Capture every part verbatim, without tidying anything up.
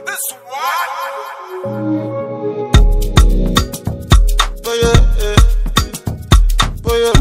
This what? Oh yeah, yeah. Oh yeah.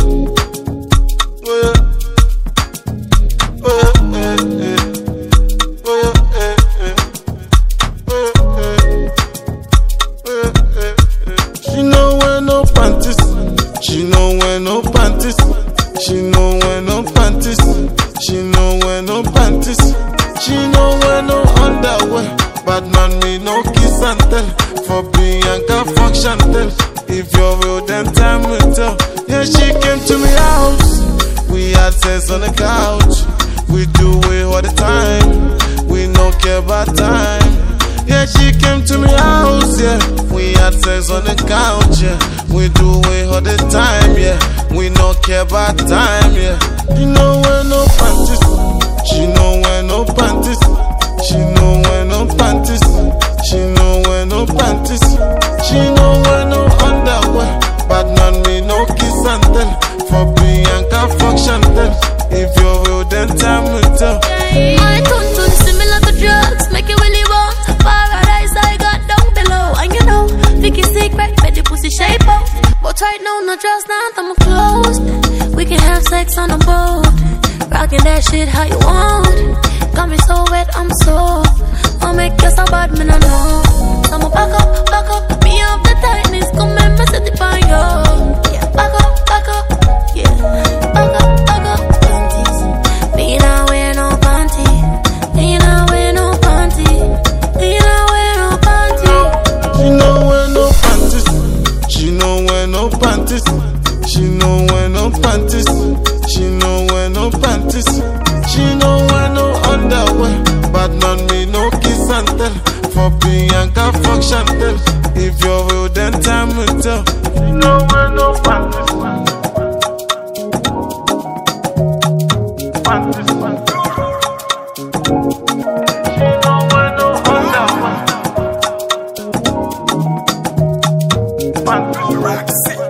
Oh yeah. Oh yeah, yeah, yeah. Oh yeah, yeah, yeah. Oh yeah, yeah. Oh yeah, yeah, yeah. She know wear no panties. She know wear no panties. She know wear no panties. She know wear no panties. She know wear no underwear. Bad man me no kiss and tell. For Bianca fuck Chantel. If you're real then time will tell. Yeah, she came to me house. We had sex on the couch. We do it all the time. We no care about time. Yeah, she came to me house, yeah. We had sex on the couch, yeah. We do it all the time, yeah. We no care about time, yeah. She know wear no panties. She know wear no panties. She know wear no panties. She know wear no panties. She know wear no underwear. Bad man me no kiss and tell. For Bianca fuck Chantel. If you're real then time will tell. My tune tune similar to drugs, make you really want paradise I got down below. And you know, Vicky secret, make the pussy shape up. But right now, no just now, I'm close. We can have sex on the boat. Rockin' that shit how you want. Got me so wet, I'm so. I'll make you so bad, man, I know. So I'ma back up, back up. Me up the tightness, come and mess it by you. Yeah, back up, back up. Yeah, back up, back up. Panties. Me not wear no panty. Me not wear no panty. Me not wear no panty. She know wear no panties. She know wear no panties. She know wear no panties. She know wear no panties. She know wear no underwear. Bad man me no kiss and tell. For Bianca fuck Chantel. If you're real then time will tell. She know wear no panties. Panties. She know wear no underwear. Panties.